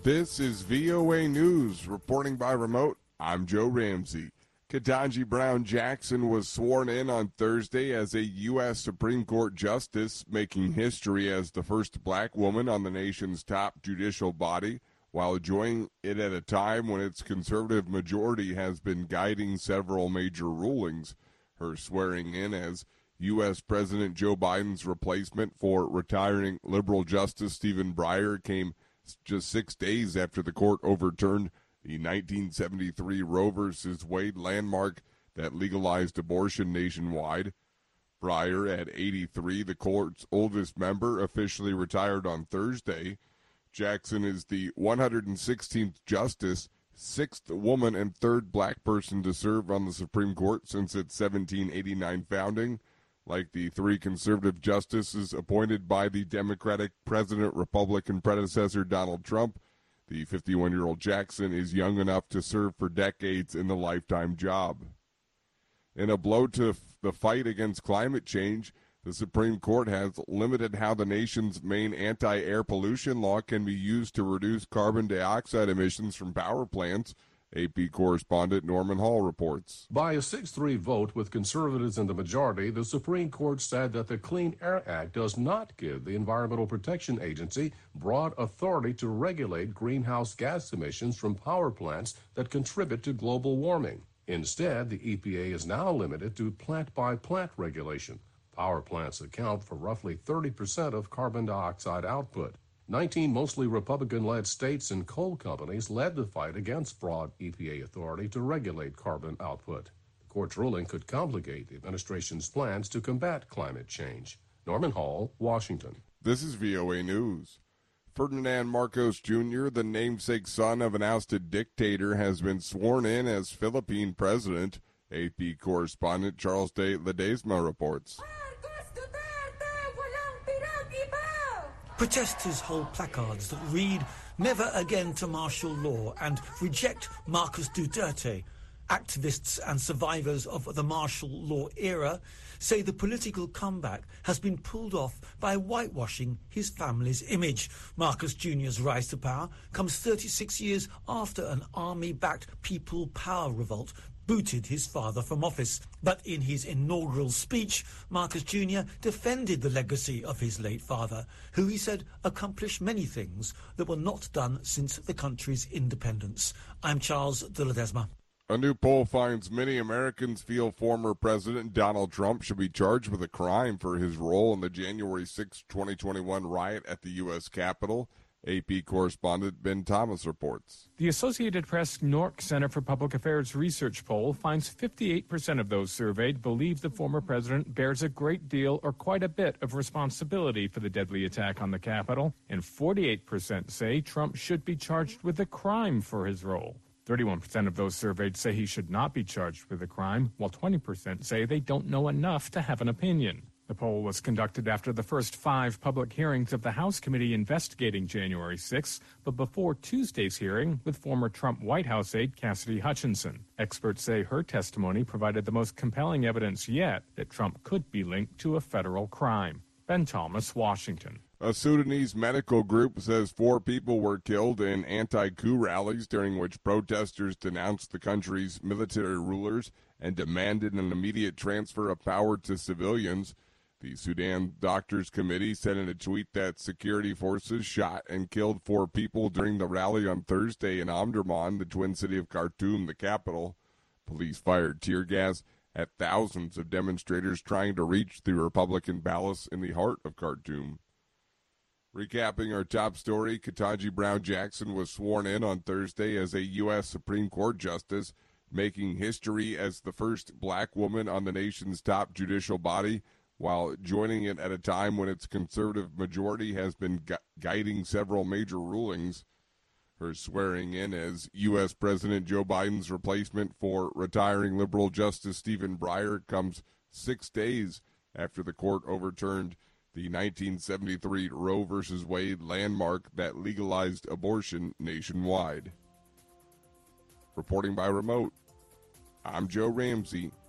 This is VOA News. Reporting by remote, I'm Joe Ramsey. Ketanji Brown Jackson was sworn in on Thursday as a U.S. Supreme Court justice, making history as the first black woman on the nation's top judicial body, while joining it at a time when its conservative majority has been guiding several major rulings. Her swearing in as U.S. President Joe Biden's replacement for retiring liberal Justice Stephen Breyer came just 6 days after the court overturned the 1973 Roe v. Wade landmark that legalized abortion nationwide. Breyer, at 83, the court's oldest member, officially retired on Thursday. Jackson is the 116th justice, sixth woman and third black person to serve on the Supreme Court since its 1789 founding. Like the three conservative justices appointed by the Democratic President-Republican predecessor Donald Trump, the 51-year-old Jackson is young enough to serve for decades in the lifetime job. In a blow to the fight against climate change, the Supreme Court has limited how the nation's main anti-air pollution law can be used to reduce carbon dioxide emissions from power plants. AP correspondent Norman Hall reports. By a 6-3 vote with conservatives in the majority, the Supreme Court said that the Clean Air Act does not give the Environmental Protection Agency broad authority to regulate greenhouse gas emissions from power plants that contribute to global warming. Instead, the EPA is now limited to plant-by-plant regulation. Power plants account for roughly 30% of carbon dioxide output. 19 mostly Republican-led states and coal companies led the fight against broad EPA authority to regulate carbon output. The court's ruling could complicate the administration's plans to combat climate change. Norman Hall, Washington. This is VOA News. Ferdinand Marcos Jr., the namesake son of an ousted dictator, has been sworn in as Philippine president. AP correspondent Charles de Ledesma reports. Protesters hold placards that read, "Never again to martial law," and "Reject Marcos Duterte." Activists and survivors of the martial law era say the political comeback has been pulled off by whitewashing his family's image. Marcos Jr.'s rise to power comes 36 years after an army-backed People Power revolt booted his father from office. But in his inaugural speech, Marcos Jr. defended the legacy of his late father, who he said accomplished many things that were not done since the country's independence. I'm Charles de Ledesma. A new poll finds many Americans feel former President Donald Trump should be charged with a crime for his role in the January 6, 2021 riot at the U.S. Capitol. AP correspondent Ben Thomas reports. The Associated Press Nork Center for Public Affairs research poll finds 58% of those surveyed believe the former president bears a great deal or quite a bit of responsibility for the deadly attack on the Capitol, and 48% say Trump should be charged with a crime for his role. 31% of those surveyed say he should not be charged with a crime, while 20% say they don't know enough to have an opinion. The poll was conducted after the first 5 public hearings of the House committee investigating January 6, but before Tuesday's hearing with former Trump White House aide Cassidy Hutchinson. Experts say her testimony provided the most compelling evidence yet that Trump could be linked to a federal crime. Ben Thomas, Washington. A Sudanese medical group says 4 people were killed in anti-coup rallies during which protesters denounced the country's military rulers and demanded an immediate transfer of power to civilians. The Sudan Doctors Committee said in a tweet that security forces shot and killed 4 people during the rally on Thursday in Omdurman, the twin city of Khartoum, the capital. Police fired tear gas at thousands of demonstrators trying to reach the Republican palace in the heart of Khartoum. Recapping our top story, Ketanji Brown Jackson was sworn in on Thursday as a U.S. Supreme Court justice, making history as the first black woman on the nation's top judicial body, while joining it at a time when its conservative majority has been guiding several major rulings. Her swearing in as U.S. President Joe Biden's replacement for retiring liberal Justice Stephen Breyer comes 6 days after the court overturned the 1973 Roe v. Wade landmark that legalized abortion nationwide. Reporting by remote, I'm Joe Ramsey.